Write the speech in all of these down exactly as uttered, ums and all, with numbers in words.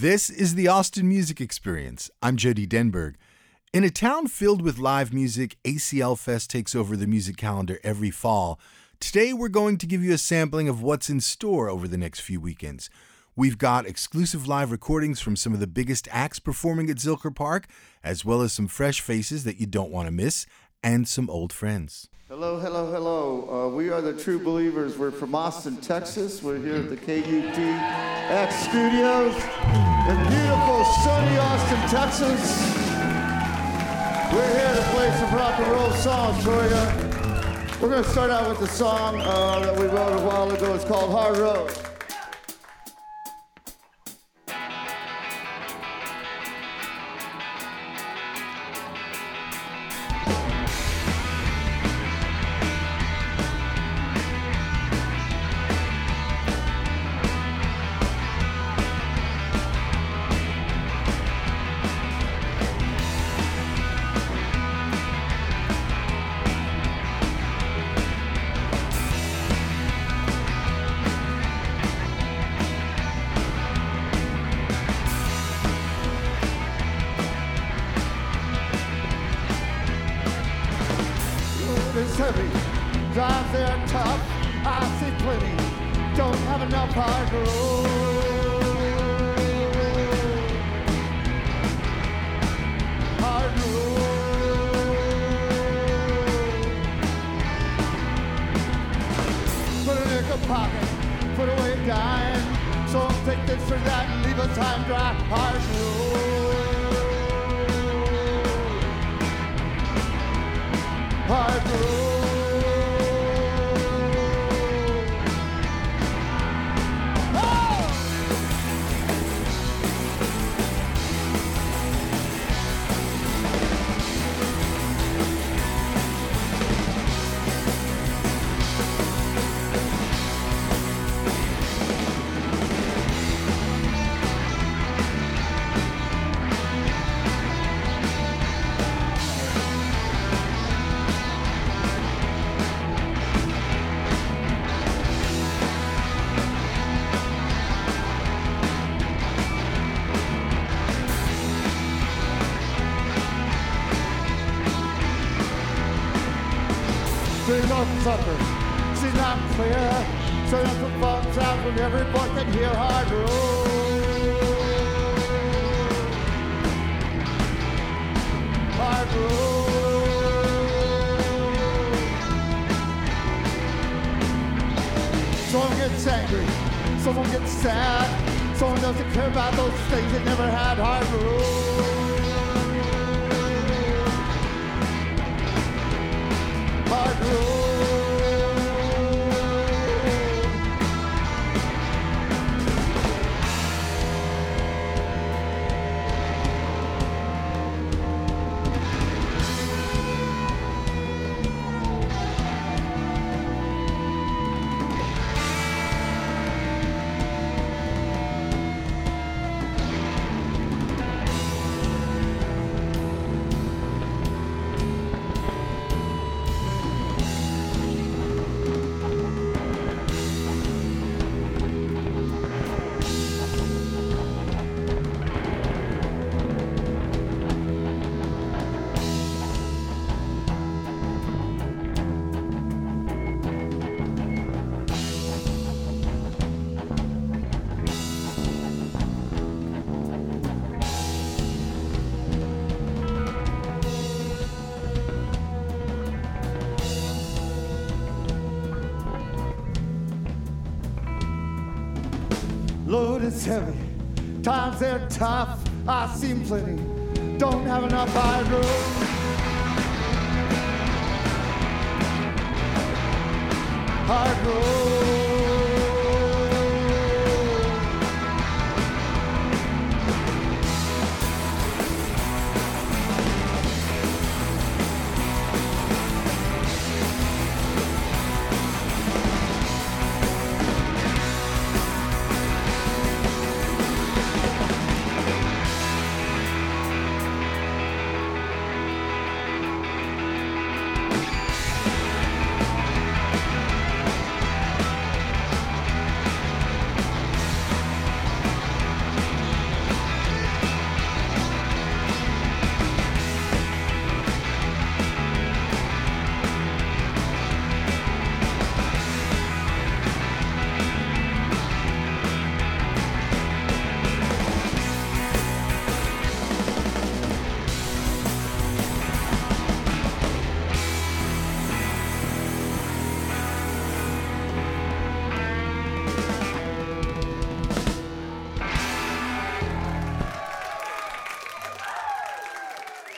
This is the Austin Music Experience. I'm Jody Denberg. In a town filled with live music, A C L Fest takes over the music calendar every fall. Today, we're going to give you a sampling of what's in store over the next few weekends. We've got exclusive live recordings from some of the biggest acts performing at Zilker Park, as well as some fresh faces that you don't want to miss, and some old friends. Hello, hello, hello. Uh, we are the True Believers. We're from Austin, Texas. We're here at the K U T X Studios in beautiful, sunny Austin, Texas. We're here to play some rock and roll songs for you. We're going to start out with the song uh, that we wrote a while ago. It's called Hard Road. It's heavy, drives they're tough, I see plenty, don't have enough hard road. Hard road. Put it in your pocket, put away dime, so take this or that and leave us high and dry. Hard road. Hard road. She's not sucker, she's not clear. So that's what falls out when every boy can hear. Hard road. Hard road. Someone gets angry, someone gets sad, someone doesn't care about those things they never had. Hard road. Hard road. Load is heavy, times they're tough, I seen plenty, don't have enough hard road. Hard road.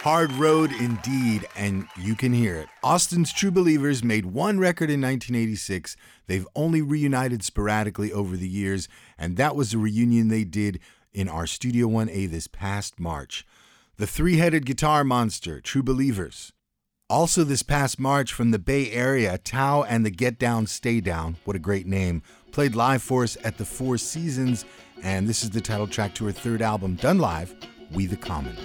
Hard road indeed, and you can hear it. Austin's True Believers made one record in nineteen eighty-six. They've only reunited sporadically over the years, and that was a reunion they did in our Studio one A this past March. The three-headed guitar monster, True Believers. Also this past March from the Bay Area, Tao and the Get Down Stay Down, what a great name, played live for us at the Four Seasons, and this is the title track to her third album, done live, We the Common.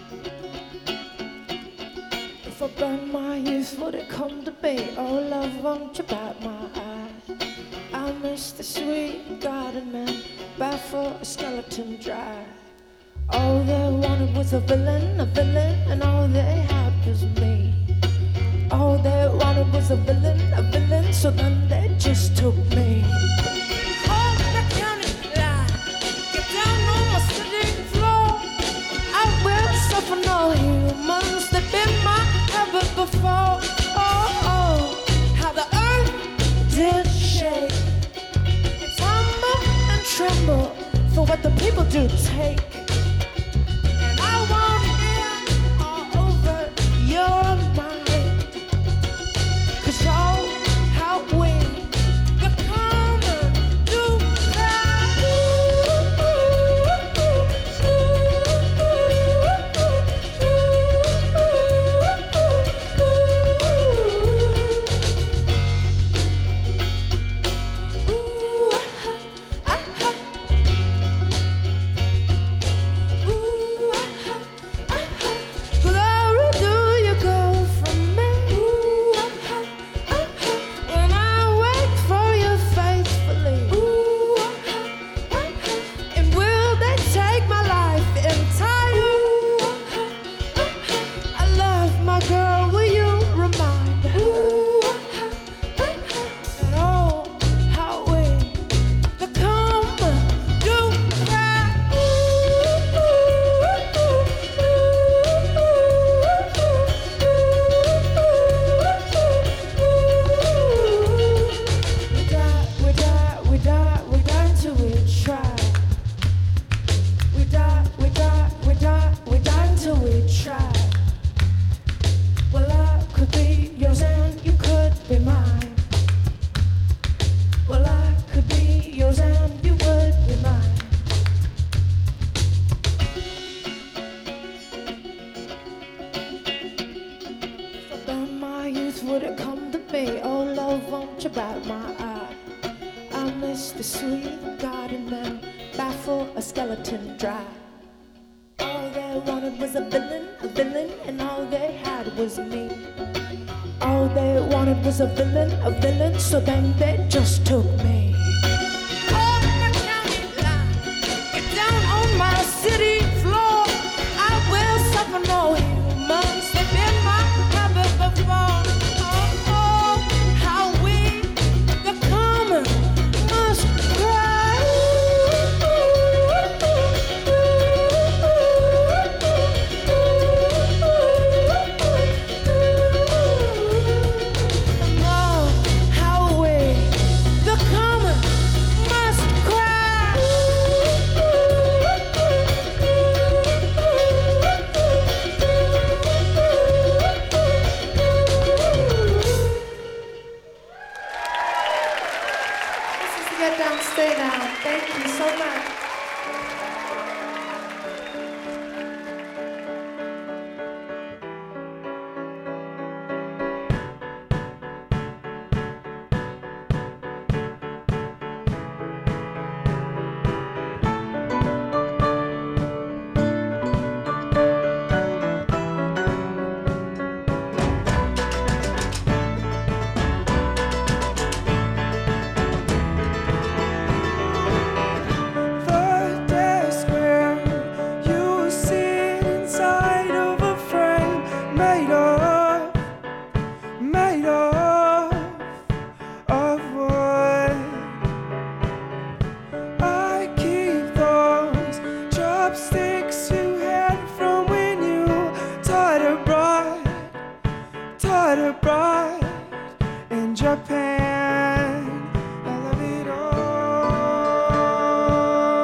If I burn my youth, would it come to be? Oh, love, won't you bite my eye? I miss the sweet garden man, barefoot, a skeleton dry. All they wanted was a villain, a villain, and all they had was me. All they wanted was a villain, a villain, so then they just took me. Hold the county line, get down on my city floor. I will suffer no humans, they've been my habit before. Oh, oh, how the earth did shake. It tumble and tremble for what the people do take. And I want it all over your mind. Cause y'all, how we the common do that. Ooh, ooh, ooh, ooh, ah, ah. Ooh, ah, ah, ah. Glory, do you go from me? Ooh, ah, ah, ah. When I wait for you faithfully. Ooh, ah, ah, ah. And will they take my life entirely? Ooh, ah, ah, ah. I love my girl, will you remind her? Ooh, ah, ah, ah. And oh, how we the common do that. Ooh, ooh, we die, we die, we die, we die until we try. We die, we die, we die, we die until we try. Well, I could be yours and you could be mine. Well, I could be yours and you would be mine. If I burn my youth, would it come to me? Oh, love, won't you bite my eye? I miss the sweet garden man, barefoot, a skeleton dry. All they wanted was a villain, a villain, and all they had was me. All they wanted was a villain, a villain, so then they just took me. Hold my county line, get down on my city floor. I will suffer no humans, they've been my habit before. Oh, oh, how we, the common, must cry. Oh, how we, the common, must cry. This is Get Down, Stay Down. Thank you so much. The desk where you sit inside of a frame made of, made of, of wood. I keep those chopsticks you had from when you taught abroad, taught abroad in Japan. I love it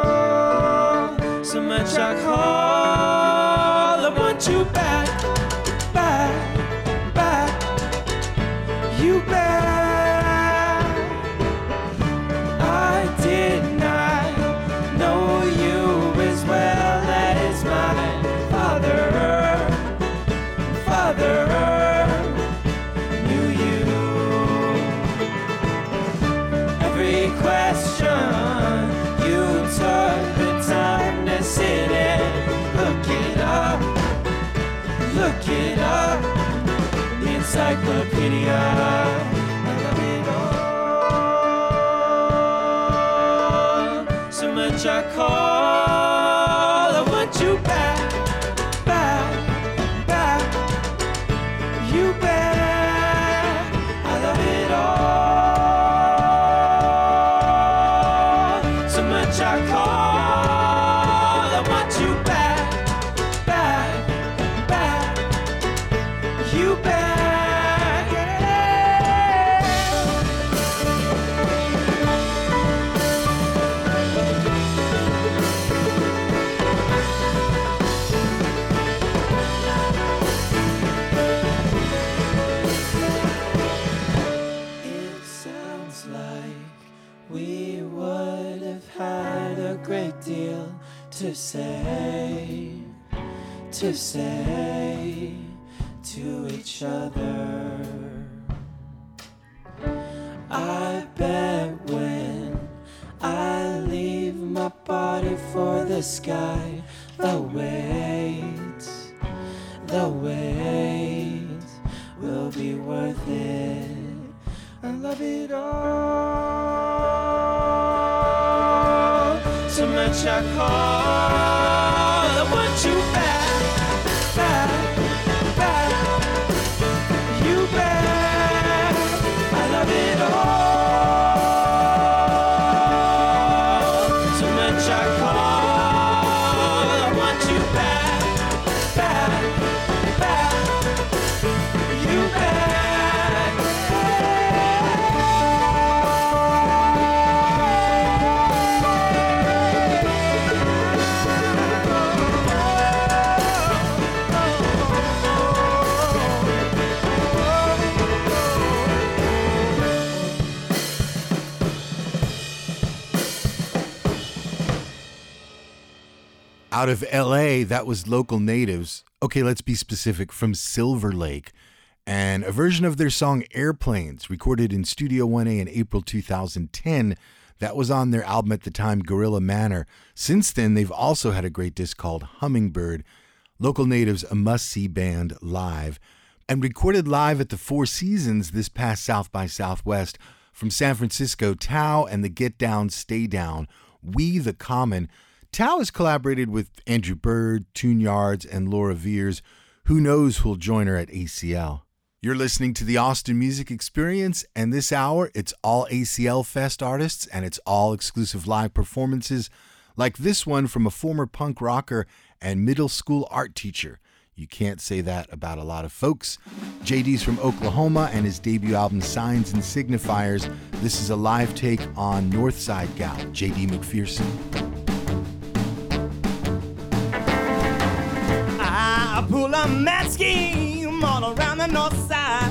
all so much I call, I want you back. Look it up, the encyclopedia. I love it all. So much I call, I want you back, back, back. You back, I love it all. So much I call, I want you back, back, back. You back, yeah. It sounds like we would have had a great deal to say, to say to each other. I bet when I leave my body for the sky, the wait, the wait will be worth it. I love it all. So much I call, I want you back, back, back. You back, I love it all. So much I call, I want you back, back, back. You back. Out of L A, that was Local Natives. Okay, let's be specific, from Silver Lake. And a version of their song Airplanes, recorded in Studio one A in April two thousand ten. That was on their album at the time, Gorilla Manor. Since then, they've also had a great disc called Hummingbird. Local Natives, a must-see band live. And recorded live at the Four Seasons this past South by Southwest. From San Francisco, Tao and the Get Down, Stay Down, We the Common. Tao has collaborated with Andrew Bird, Tune Yards, and Laura Veers. Who knows who'll join her at A C L? You're listening to the Austin Music Experience, and this hour, it's all A C L Fest artists, and it's all exclusive live performances, like this one from a former punk rocker and middle school art teacher. You can't say that about a lot of folks. J D's from Oklahoma, and his debut album, Signs and Signifiers. This is a live take on Northside Gal, J D McPherson. I pull a mad scheme all around the north side,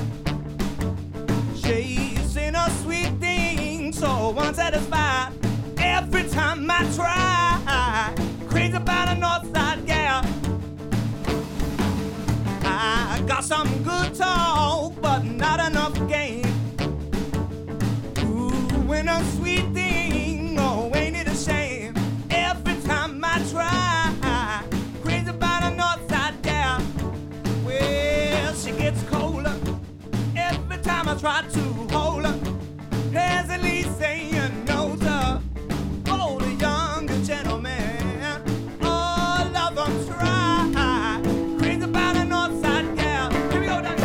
chasing a sweet thing so unsatisfied. Every time I try, crazy about a north side gal. I got some good talk, but not enough game. Ooh, when a sweet thing, oh, ain't it a shame? Every time I try, crazy about a north side gal. Well, she gets colder every time I try to hold her. Pleasantly saying no to all the younger gentlemen. All of them try, crazy about a north side gal. Here we go, down.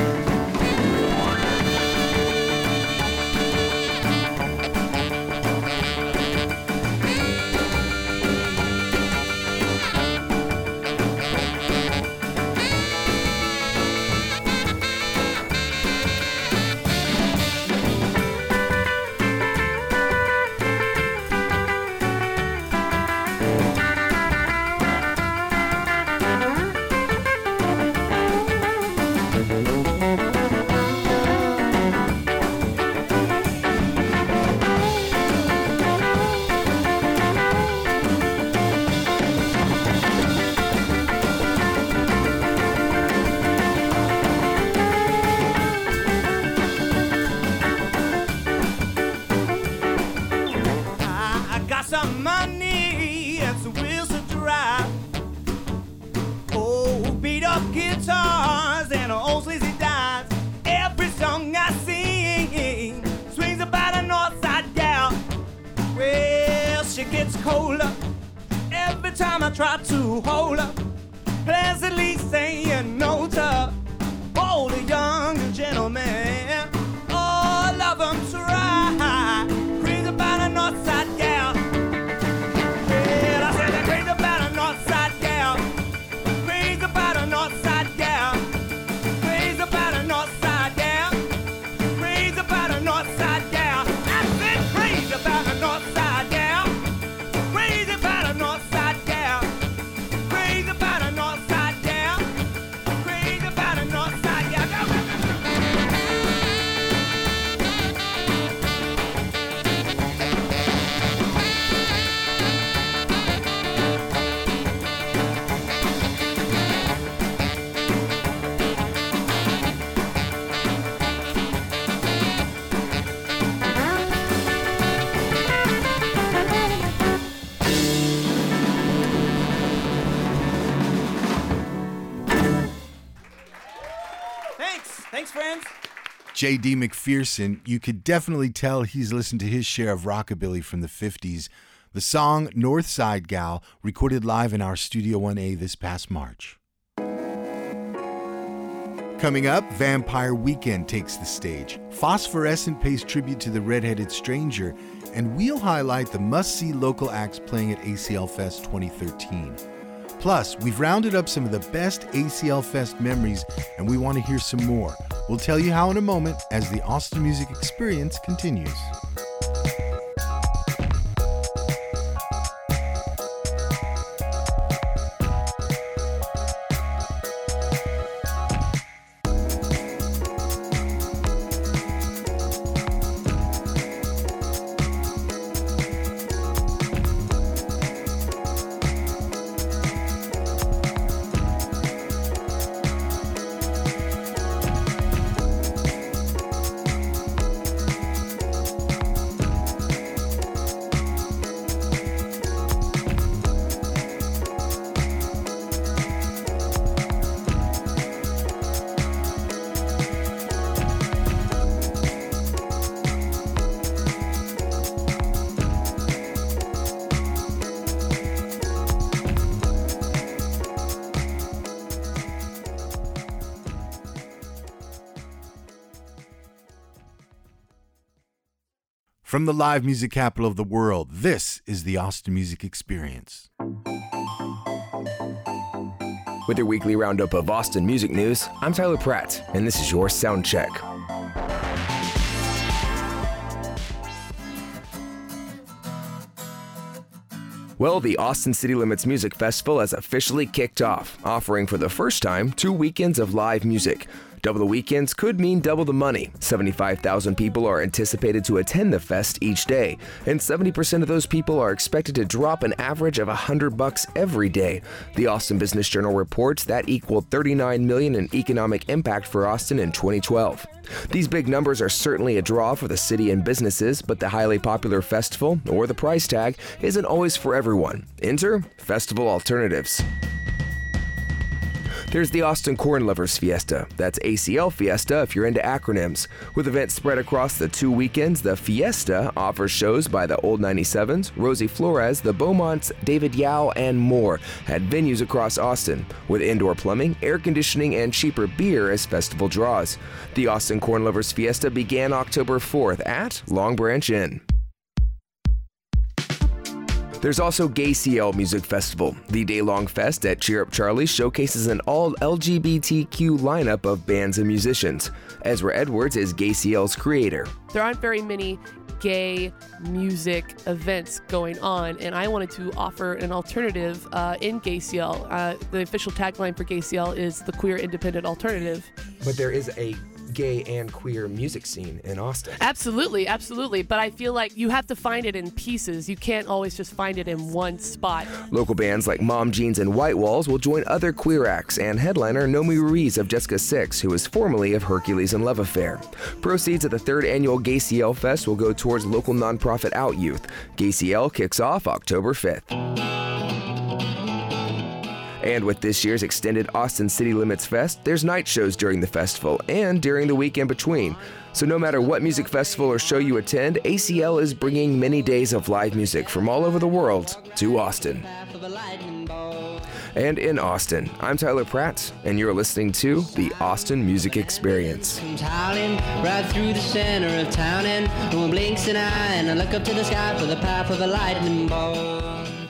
colder every time I try to hold her, pleasantly saying no to all the younger gentlemen. Oh, love them to ride, crazy about a north side gal. Yeah, I said they're crazy about a north side gal, crazy about a north side gal, crazy about a north side gal, crazy about a north side gal. I said crazy about a north side gal, crazy about a north side gal, crazy about a north side gal, crazy about a north side gal. Thanks. Thanks, friends. J D McPherson, you could definitely tell he's listened to his share of rockabilly from the fifties. The song North Side Gal, recorded live in our Studio one A this past March. Coming up, Vampire Weekend takes the stage. Phosphorescent pays tribute to the Red-Headed Stranger, and we'll highlight the must-see local acts playing at A C L Fest twenty thirteen. Plus, we've rounded up some of the best A C L Fest memories, and we want to hear some more. We'll tell you how in a moment as the Austin Music Experience continues. From the live music capital of the world, this is the Austin Music Experience. With your weekly roundup of Austin music news, I'm Tyler Pratt, and this is your Sound Check. Well, the Austin City Limits Music Festival has officially kicked off, offering for the first time two weekends of live music. Double the weekends could mean double the money. seventy-five thousand people are anticipated to attend the fest each day, and seventy percent of those people are expected to drop an average of one hundred bucks every day. The Austin Business Journal reports that equaled thirty-nine million dollars in economic impact for Austin in twenty twelve. These big numbers are certainly a draw for the city and businesses, but the highly popular festival, or the price tag, isn't always for everyone. Enter festival alternatives. There's the Austin Corn Lovers Fiesta. That's A C L Fiesta if you're into acronyms. With events spread across the two weekends, the Fiesta offers shows by the Old ninety-sevens, Rosie Flores, the Beaumonts, David Yao, and more at venues across Austin, with indoor plumbing, air conditioning, and cheaper beer as festival draws. The Austin Corn Lovers Fiesta began October fourth at Long Branch Inn. There's also Gay C L Music Festival. The day-long fest at Cheer Up Charlie showcases an all-L G B T Q lineup of bands and musicians. Ezra Edwards is Gay C L's creator. There aren't very many gay music events going on, and I wanted to offer an alternative uh, in Gay C L. Uh, the official tagline for Gay C L is the queer independent alternative. But there is a gay and queer music scene in Austin. Absolutely, absolutely. But I feel like you have to find it in pieces. You can't always just find it in one spot. Local bands like Mom Jeans and White Walls will join other queer acts, and headliner Nomi Ruiz of Jessica Six, who is formerly of Hercules and Love Affair. Proceeds of the third annual Gay C L Fest will go towards local nonprofit Out Youth. Gay C L kicks off October fifth. And with this year's extended Austin City Limits Fest, there's night shows during the festival and during the week in between. So no matter what music festival or show you attend, A C L is bringing many days of live music from all over the world to Austin. And in Austin, I'm Tyler Pratt, and you're listening to the Austin Music Experience. Comes howling right through the center of town, and no one blinks an eye, and I look up to the sky for the path of a lightning bolt.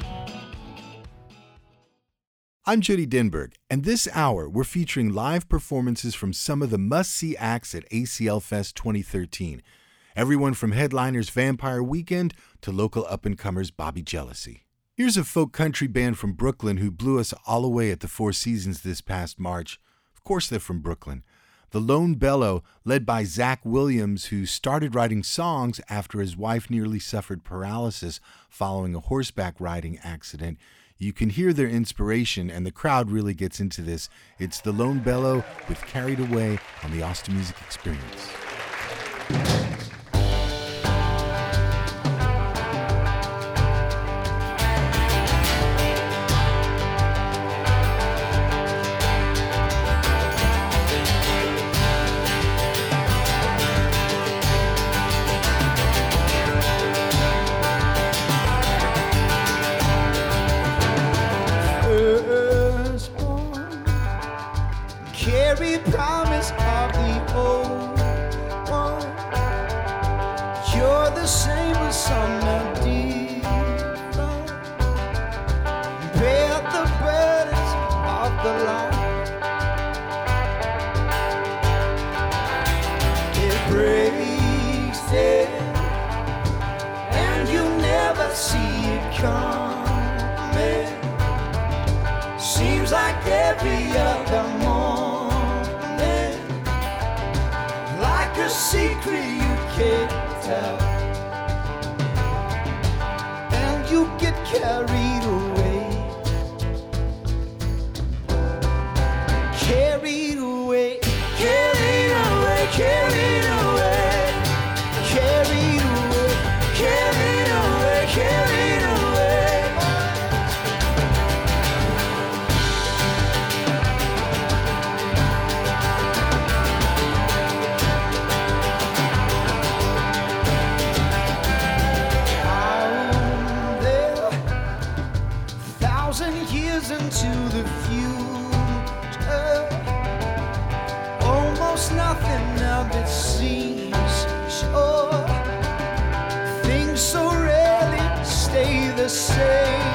I'm Jody Denberg, and this hour we're featuring live performances from some of the must-see acts at A C L Fest twenty thirteen. Everyone from headliners Vampire Weekend to local up-and-comers Bobby Jealousy. Here's a folk country band from Brooklyn who blew us all away at the Four Seasons this past March. Of course they're from Brooklyn. The Lone Bellow, led by Zach Williams, who started writing songs after his wife nearly suffered paralysis following a horseback riding accident. You can hear their inspiration, and the crowd really gets into this. It's the Lone Bellow with Carried Away on the Austin Music Experience. Carry promise of the old one. You're the same but some different. Bear the burdens of the light. It breaks it, and you never see it coming. Seems like every other morning. A secret you can't tell, and you get carried away, carried away, carried away, carried away, carried away, carried away, carried away. Into the future, almost nothing of it seems sure. Things so rarely stay the same,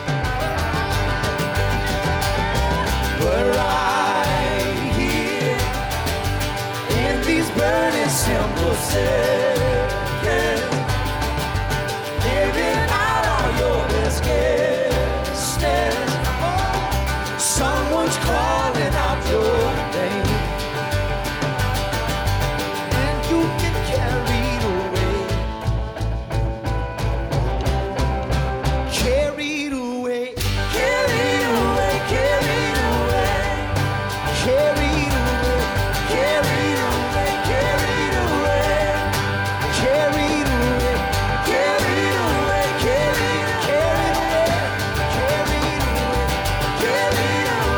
but right here in these burning simple seconds, living out all your best guess. Someone's calling out your name, and you get carried away, carried away, carried away, carried away, carried away, carried away, carried away, carried away, carried away, carried, carried away, carried away, carried.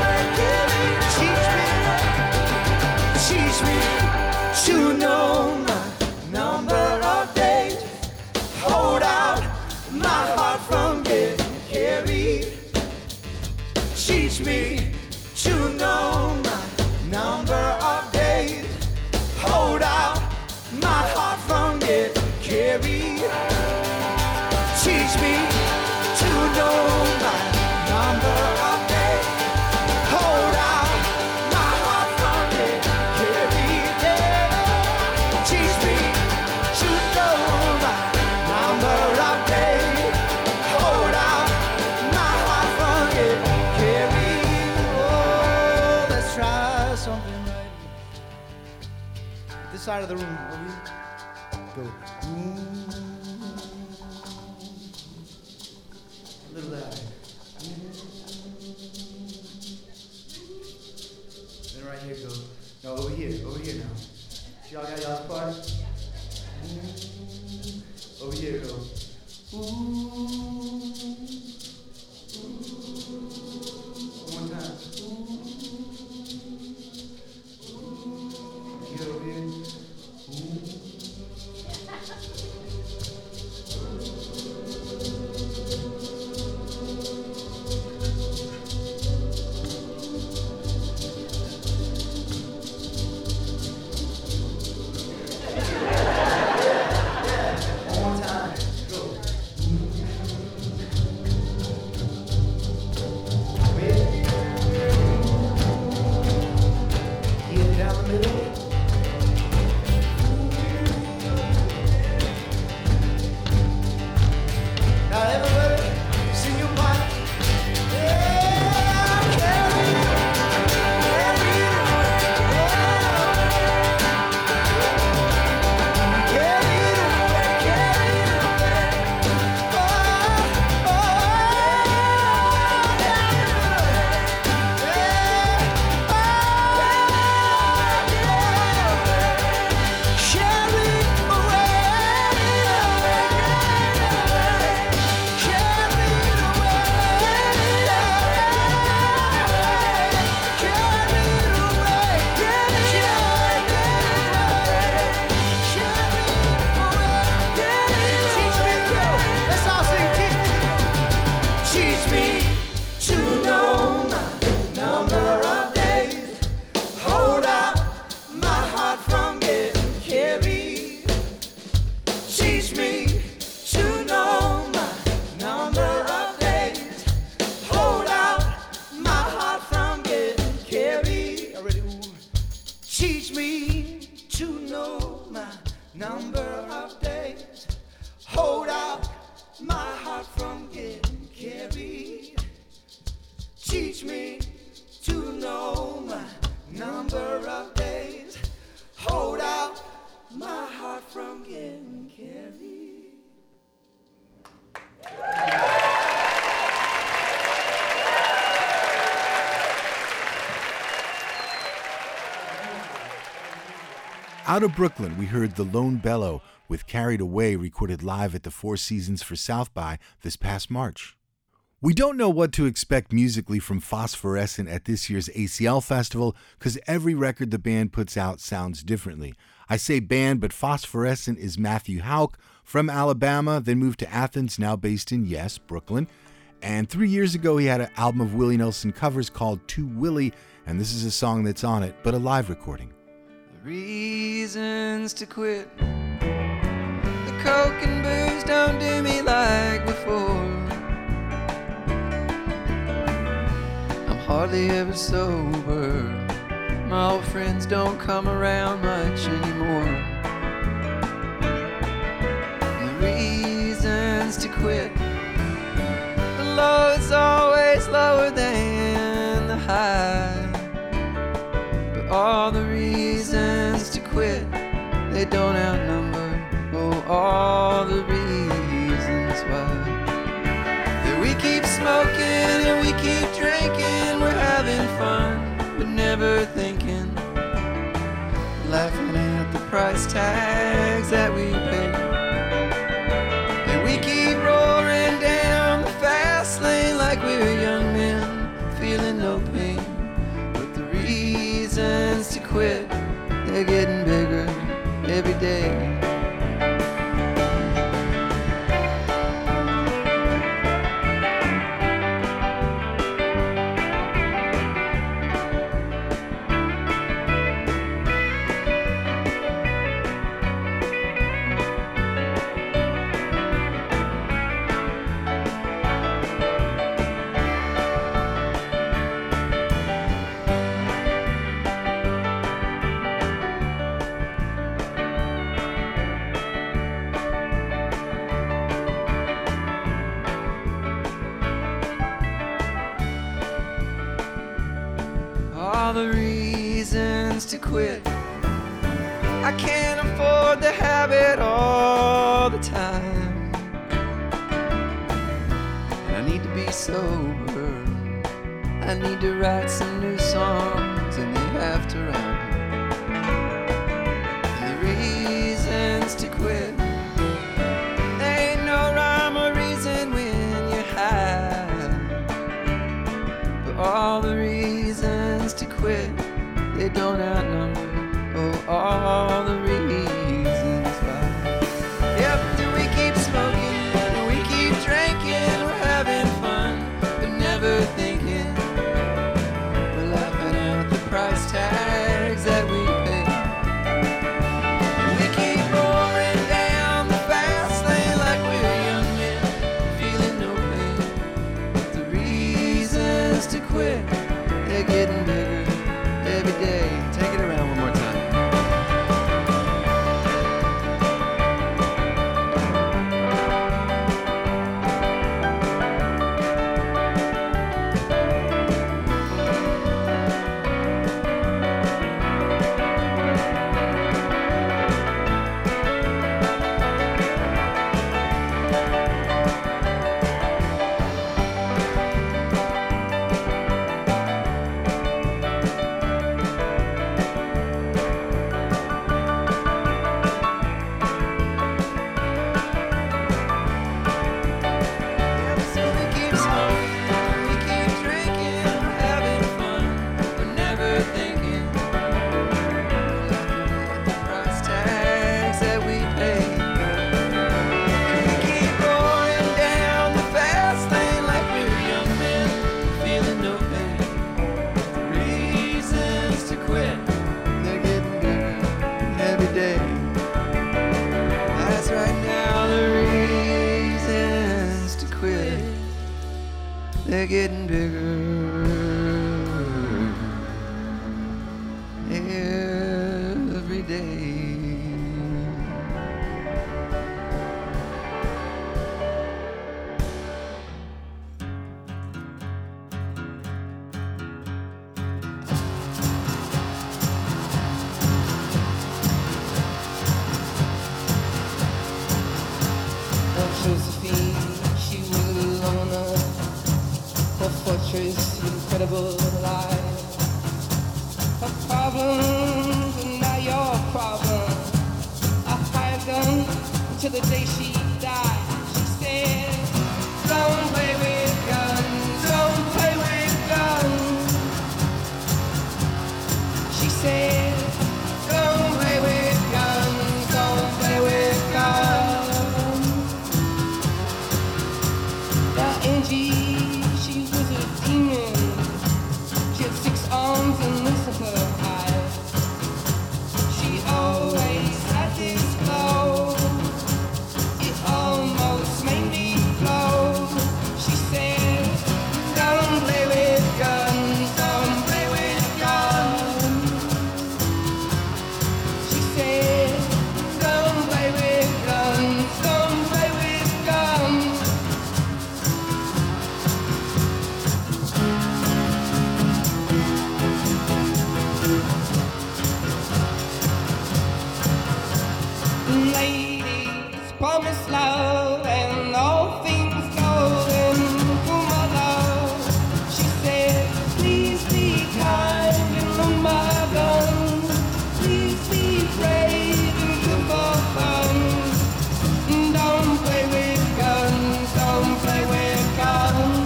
To know my number of days, hold out my heart from getting carried. Teach me to know my number of days, hold out my heart from getting carried. Teach me to know my number of days, hold out my heart from getting carried. Teach me to know my number of days, hold out my heart from getting carried. Oh, let's try something right here. This side of the room, go. A little louder. Then right here, go. No, over here, over here now. Y'all got y'all's part? Mm-hmm. Over here, go. Ooh. Ooh. One Teach me to know my number of days. Hold out my heart from getting carried. Teach me to know my number of days. Hold out my heart from getting carried. Out of Brooklyn, we heard The Lone Bellow with Carried Away, recorded live at the Four Seasons for South by this past March. We don't know what to expect musically from Phosphorescent at this year's A C L Festival because every record the band puts out sounds differently. I say band, but Phosphorescent is Matthew Houck from Alabama, then moved to Athens, now based in, yes, Brooklyn. And three years ago, he had an album of Willie Nelson covers called Too Willie, and this is a song that's on it, but a live recording. Reasons to quit. The coke and booze don't do me like before. I'm hardly ever sober. My old friends don't come around much anymore. The reasons to quit. The low is always lower than the high. But all the reasons to quit, they don't outnumber, oh, all the reasons why. That we keep smoking and we keep drinking, we're having fun, but never thinking, laughing at the price tags that we pay. And we keep roaring down the fast lane like we're young men, feeling no pain. But the reasons to quit, they're getting bigger every day. All the reasons to quit. I can't afford to have it all the time. And I need to be sober. I need to write some new songs and they have to rhyme. And the reasons to quit, there ain't no rhyme or reason when you're high. But all the reasons to quit, they don't outnumber, oh, all the reasons why. Yep, do we keep smoking, and we keep drinking, we're having fun, but never thinking, we're laughing at the price tags that we pay. And we keep roaring down the fast lane like we're young men, feeling no pain. The reasons to quit, they're getting bigger every day. Take it around one more time. They're getting bigger every fortress, incredible life. Her problems are not your problem. I hired them till the day she died. She said, don't play with guns, don't play with guns. She said, don't play with guns, don't play with guns. Now Angie, she was a demon. She had six arms and Lucifer eyes. She always had this glow. It almost made me flow. She said, don't play with guns, don't play with guns. She said, don't play with guns, don't play with guns. Ladies, promise love and all things golden for my love. She said, please be kind and loan my gun. Please be brave and good for fun. Don't play with guns, don't play with guns.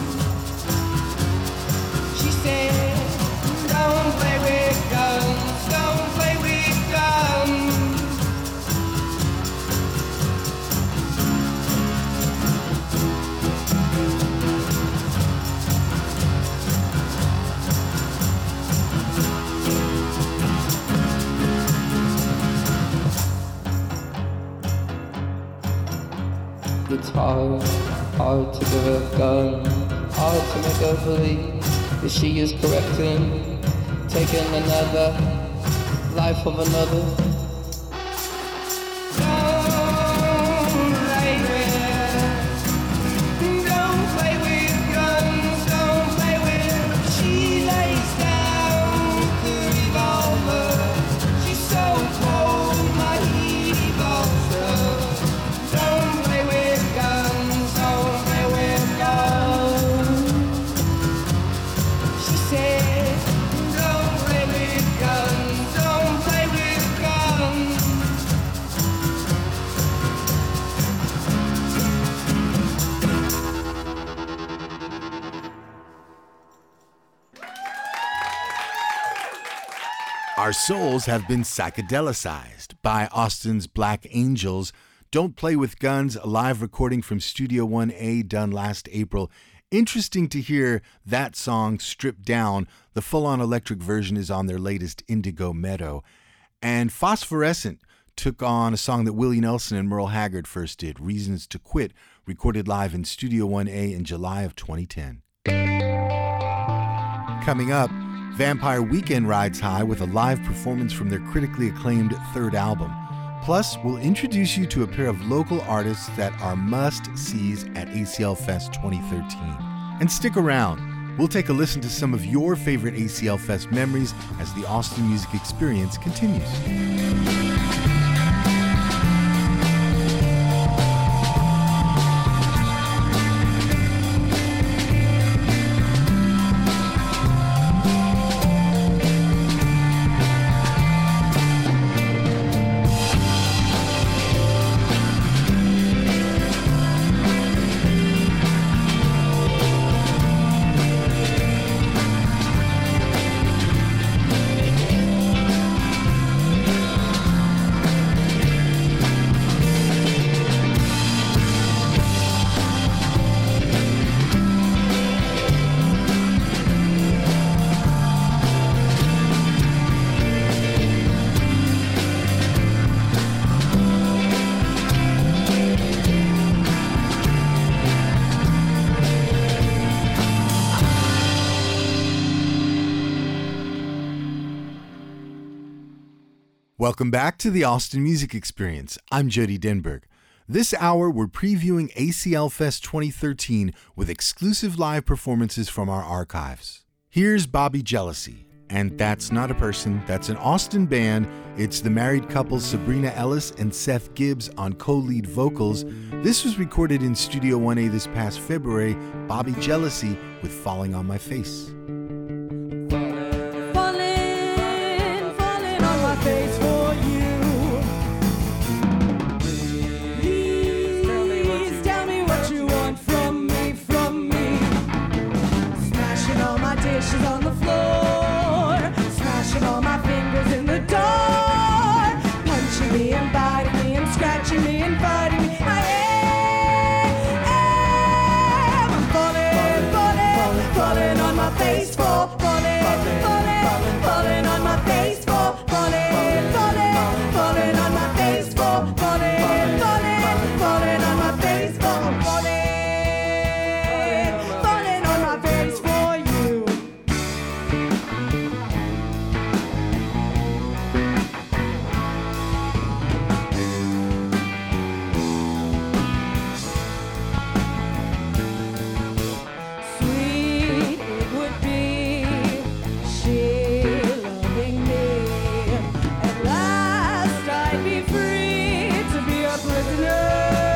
She said, don't play with guns, don't play with guns. It's hard, hard to give a gun, hard to make her believe that she is correcting, taking another life of another. Don't play with, don't play with guns, don't play with. She lays down the revolver. She's so cold, my heat evolves her. Don't play with guns, don't play with guns. She said, don't play with guns, don't play with guns. Our souls have been psychedelicized by Austin's Black Angels. Don't Play With Guns, a live recording from Studio one A done last April. Interesting to hear that song stripped down. The full-on electric version is on their latest Indigo Meadow. And Phosphorescent took on a song that Willie Nelson and Merle Haggard first did, Reasons to Quit, recorded live in Studio one A in July of twenty ten. Coming up, Vampire Weekend rides high with a live performance from their critically acclaimed third album. Plus, we'll introduce you to a pair of local artists that are must-sees at A C L Fest twenty thirteen. And stick around. We'll take a listen to some of your favorite A C L Fest memories as the Austin Music Experience continues. Welcome back to the Austin Music Experience. I'm Jody Denberg. This hour, we're previewing A C L Fest twenty thirteen with exclusive live performances from our archives. Here's Bobby Jealousy, And that's not a person, that's an Austin band. It's the married couple Sabrina Ellis and Seth Gibbs on co-lead vocals. This was recorded in Studio one A this past February. Bobby Jealousy with Falling on My Face. Falling, falling on my face for you. Please tell me what you want from me, from me. Smashing all my dishes on the floor, smashing all my fingers in the door, punching me and biting me and scratching me and fighting me. I am, I'm falling, falling, falling on my face for, falling, falling, falling on my face for, falling, falling, falling on my face for, falling, falling, falling on my face for, falling, falling on my face for you. Sweet it would be, she loving me. At last I'd be free to be a prisoner.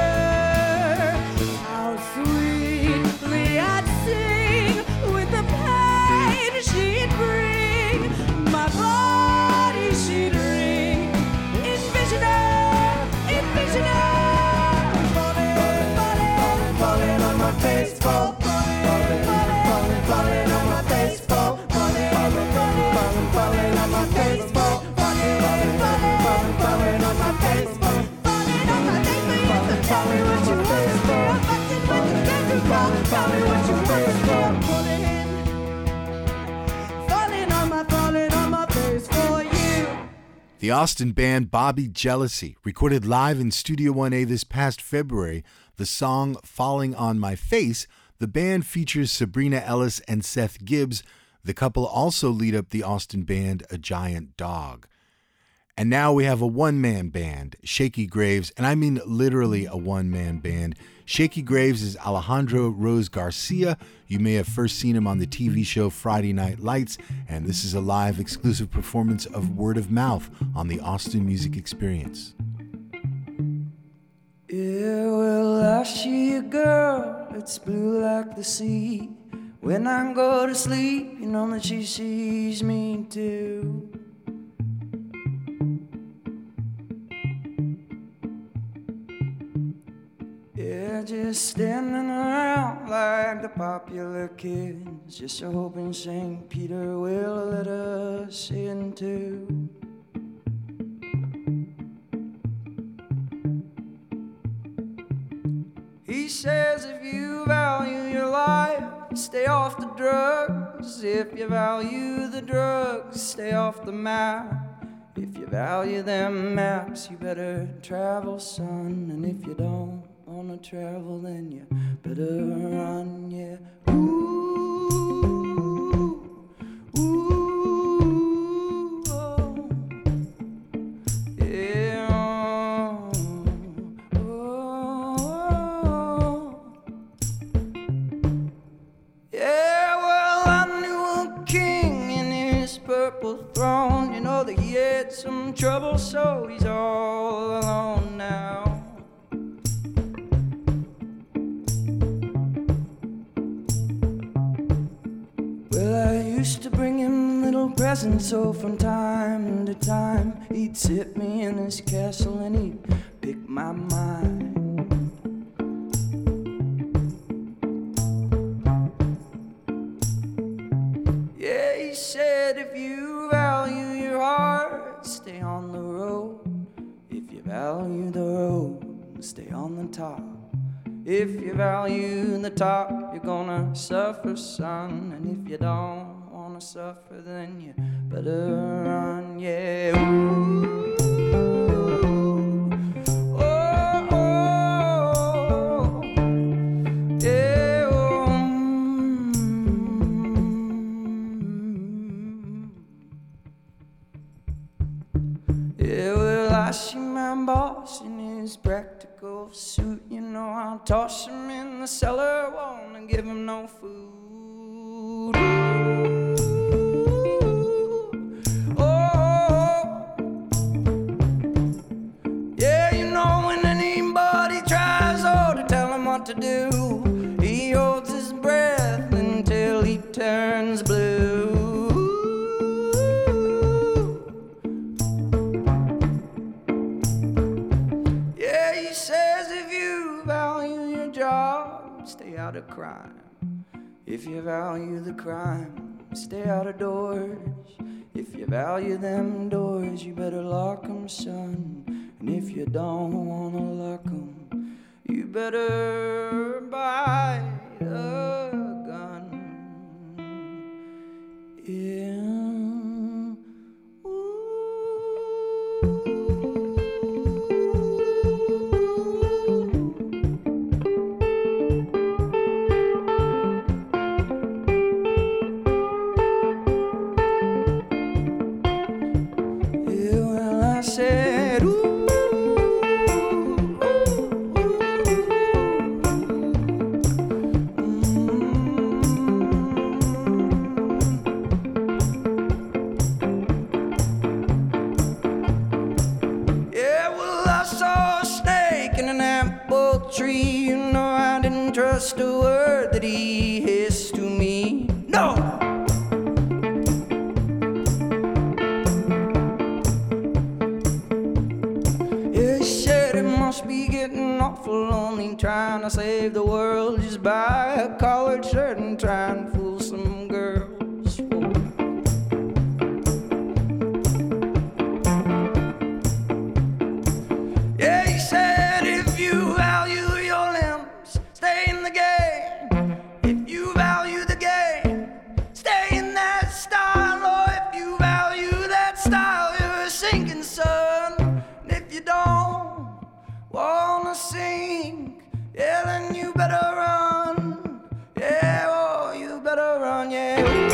How sweetly I'd sing with the pain she'd bring. My body she'd ring. Envision her, envision her. Falling, falling, falling on my face for, falling, falling, falling on my face for, falling, falling, falling on my face for, falling, falling, falling on my face for, falling on my face for you. Tell me what you wish for. I'm busting with the cancer ball. Tell me what you wish for. Falling, falling on my, falling on my face for you. The Austin band Bobby Jealousy recorded live in Studio one A this past February. The song Falling on My Face. The band features Sabrina Ellis and Seth Gibbs. The couple also lead up the Austin band A Giant Dog. And now we have a one-man band, Shaky Graves, and I mean literally a one-man band. Shaky Graves is Alejandro Rose Garcia. You may have first seen him on the T V show Friday Night Lights, and this is a live exclusive performance of Word of Mouth on the Austin Music Experience. Yeah, well, I see a girl, it's blue like the sea. When I go to sleep, you know that she sees me too. Yeah, just standing around like the popular kids, just hoping Saint Peter will let us in too. He says if you value your life, stay off the drugs. If you value the drugs, stay off the map. If you value them maps, you better travel, son. And if you don't wanna travel, then you better run, yeah. Ooh, ooh, oh. Yeah, oh, oh. Yeah, well, I knew a king in his purple throne. You know that he had some trouble, so he's all alone now. Well, I used to bring him little presents, so from time to time he'd sit me in his castle and he'd pick my mind. Yeah, he said if you value your heart, stay on the road. If you value the road, stay on the top. If you value the top, you're gonna suffer, son. And if you don't wanna suffer, then you better run, yeah. Ooh, oh, oh, yeah, oh, mm. Yeah, well, I see my boss in his practical suit. You know, I'll toss him in the cellar, won't give him no food. Ooh, If you value the crime, stay out of doors. If you value them doors, you better lock 'em, son. And if you don't wanna lock 'em, you better buy a gun. Yeah. Tree, you know I didn't trust a word that he hissed to me. No! Yeah, he said it must be getting awful lonely trying to save the world. Just buy a collared shirt and try and fool some girls. Whoa. Yeah, he said if you value stay in the game. If you value the game, stay in that style. Or if you value that style, you're a sinking sun. And if you don't wanna sink, yeah, then you better run. Yeah, oh, you better run, yeah.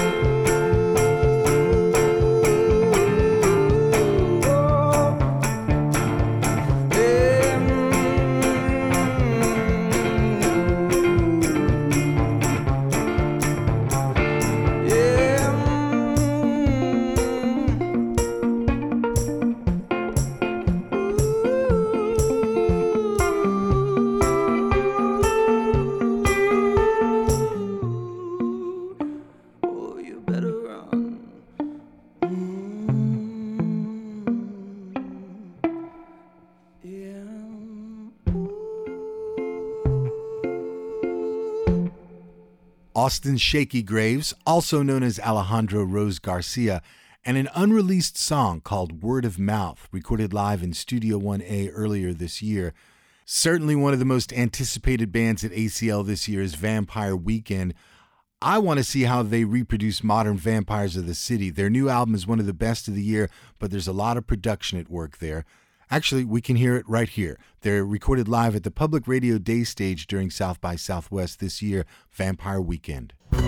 Austin Shakey Graves, also known as Alejandro Rose Garcia, and an unreleased song called Word of Mouth, recorded live in Studio one A earlier this year. Certainly one of the most anticipated bands at A C L this year is Vampire Weekend. I want to see how they reproduce modern vampires of the city. Their new album is one of the best of the year, but there's a lot of production at work there. Actually, we can hear it right here. They're recorded live at the Public Radio Day Stage during South by Southwest this year, Vampire Weekend.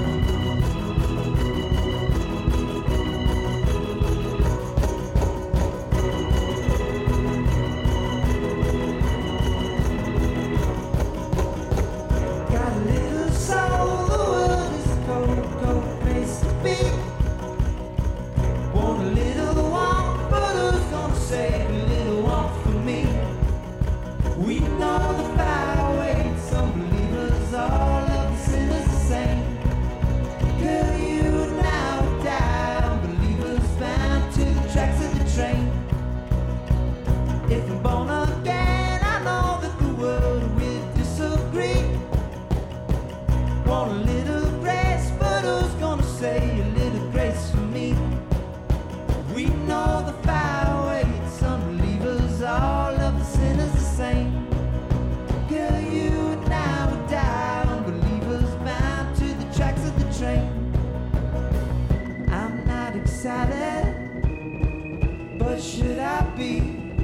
But should I be?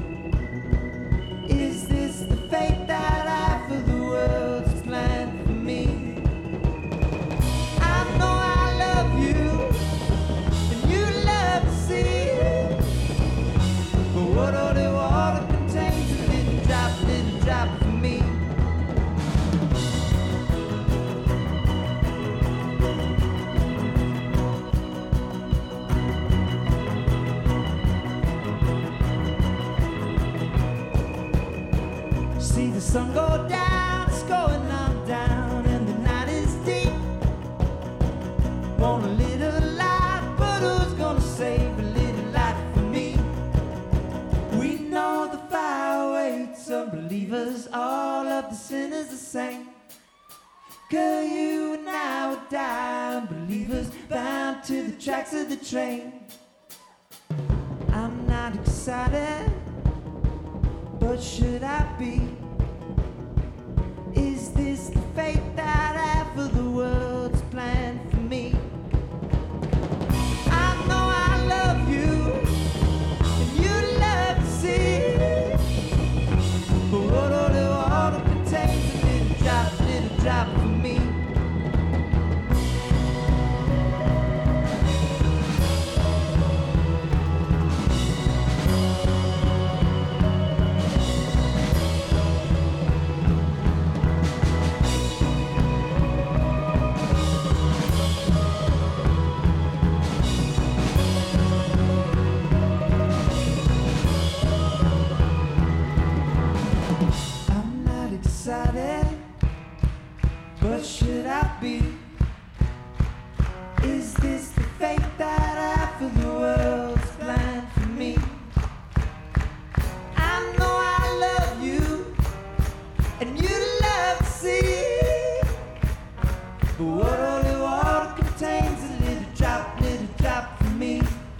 Is this the fate that I for the world's planned for me? I know I love you, and you love the sea. But what only water contains a little drop, little drop for me. See the sun go down, it's going on down, and the night is deep. Want a little light, but who's gonna save a little light for me? We know the fire waits, unbelievers, all of the sinners the same. Girl, you and I would die. bound to the tracks of the train. I'm not excited, but should I be? Is this the fate that I have for the world's plan for me? I know I love you, and you love to see, but what all the water contains a little drop, little drop for me. But should I be? Is this the fate that I have for the world's plan for me? I know I love you, and you love to see, but what only water contains a little drop, little drop for me.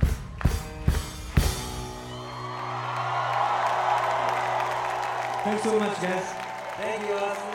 Thanks so much, guys. Thank you, Austin.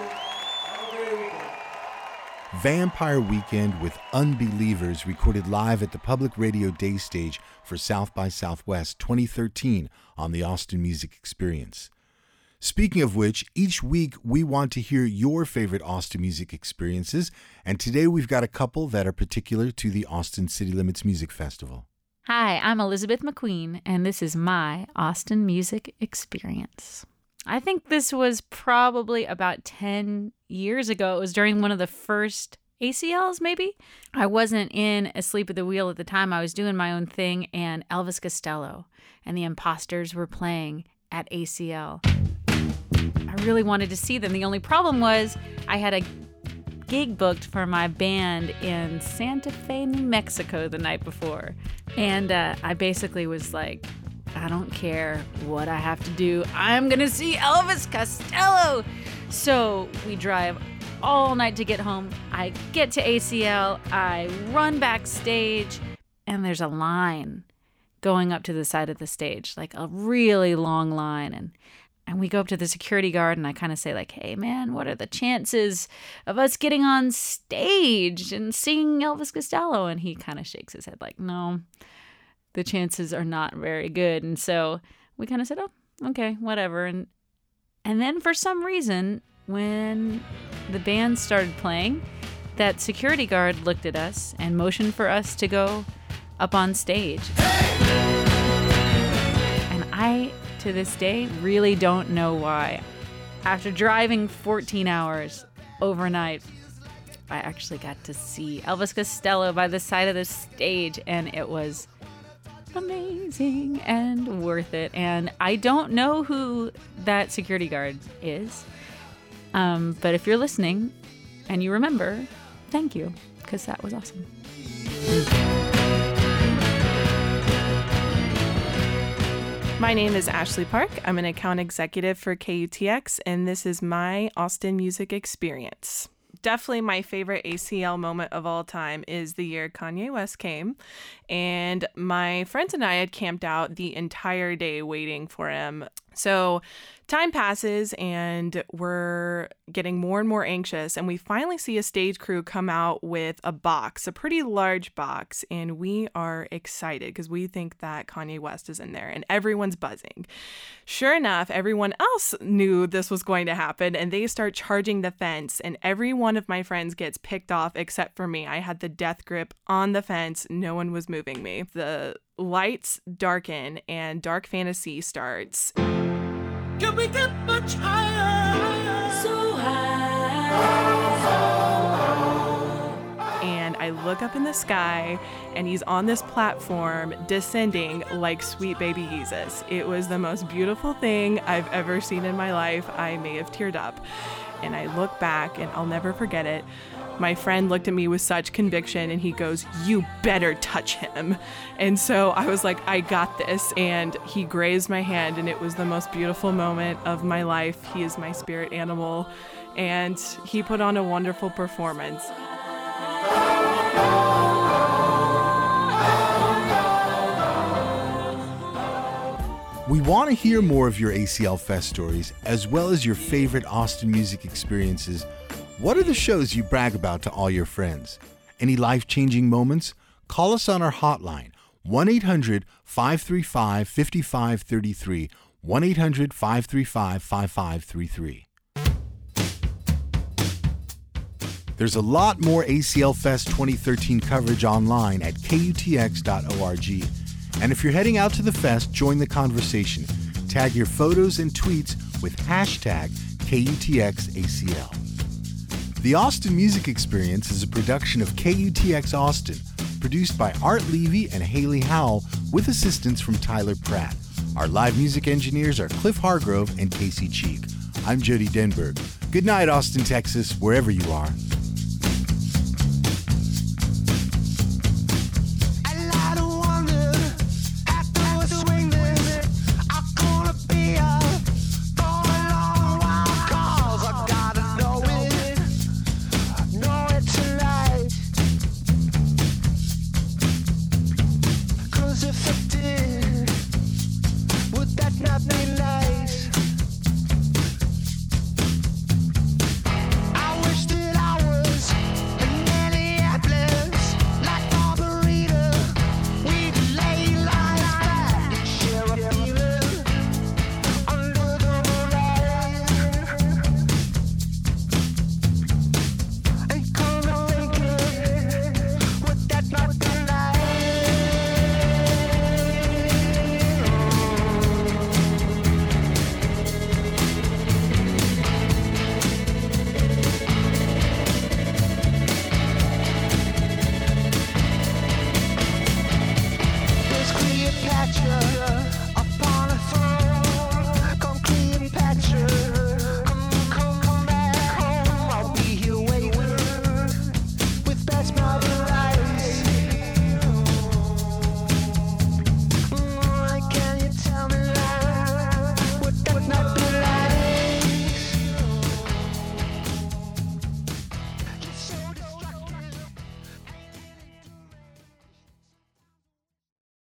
Vampire Weekend with Unbelievers, recorded live at the Public Radio Day Stage for South by Southwest twenty thirteen on the Austin Music Experience. Speaking of which, each week we want to hear your favorite Austin music experiences, and today we've got a couple that are particular to the Austin City Limits Music Festival. Hi, I'm Elizabeth McQueen, and this is my Austin Music Experience. I think this was probably about ten years ago. It was during one of the first A C Ls, maybe? I wasn't in Asleep at the Wheel at the time. I was doing my own thing, and Elvis Costello and the Imposters were playing at A C L. I really wanted to see them. The only problem was I had a gig booked for my band in Santa Fe, New Mexico the night before. And uh, I basically was like, I don't care what I have to do. I'm going to see Elvis Costello. So we drive all night to get home. I get to A C L. I run backstage, and there's a line going up to the side of the stage, like a really long line. And and we go up to the security guard, and I kind of say, like, hey, man, what are the chances of us getting on stage and seeing Elvis Costello? And he kind of shakes his head like, no, the chances are not very good. And so we kind of said, oh, okay, whatever. And and then for some reason, when the band started playing, that security guard looked at us and motioned for us to go up on stage. And I, to this day, really don't know why. After driving fourteen hours overnight, I actually got to see Elvis Costello by the side of the stage, and it was amazing and worth it. And I don't know who that security guard is, um, but if you're listening and you remember, thank you, because that was awesome. My name is Ashley Park. I'm an account executive for K U T X, and this is my Austin Music Experience. Definitely my favorite A C L moment of all time is the year Kanye West came, and my friends and I had camped out the entire day waiting for him. So time passes and we're getting more and more anxious, and we finally see a stage crew come out with a box, a pretty large box, and we are excited because we think that Kanye West is in there, and everyone's buzzing. Sure enough, everyone else knew this was going to happen, and they start charging the fence, and every one of my friends gets picked off except for me. I had the death grip on the fence. No one was moving me. The lights darken and Dark Fantasy starts. Can we get much higher? So high. And I look up in the sky, and he's on this platform descending like sweet baby Jesus. It was the most beautiful thing I've ever seen in my life. I may have teared up. And I look back, and I'll never forget it. My friend looked at me with such conviction, and he goes, "You better touch him." And so I was like, I got this. And he grazed my hand, and it was the most beautiful moment of my life. He is my spirit animal, and he put on a wonderful performance. We want to hear more of your A C L Fest stories, as well as your favorite Austin music experiences. What are the shows you brag about to all your friends? Any life-changing moments? Call us on our hotline, one eight hundred, five three five, five five three three, one eight hundred, five three five, five five three three. There's a lot more A C L Fest twenty thirteen coverage online at K U T X dot org. And if you're heading out to the fest, join the conversation. Tag your photos and tweets with hashtag K U T X A C L. The Austin Music Experience is a production of K U T X Austin, produced by Art Levy and Haley Howell with assistance from Tyler Pratt. Our live music engineers are Cliff Hargrove and Casey Cheek. I'm Jody Denberg. Good night, Austin, Texas, wherever you are. Cleopatra.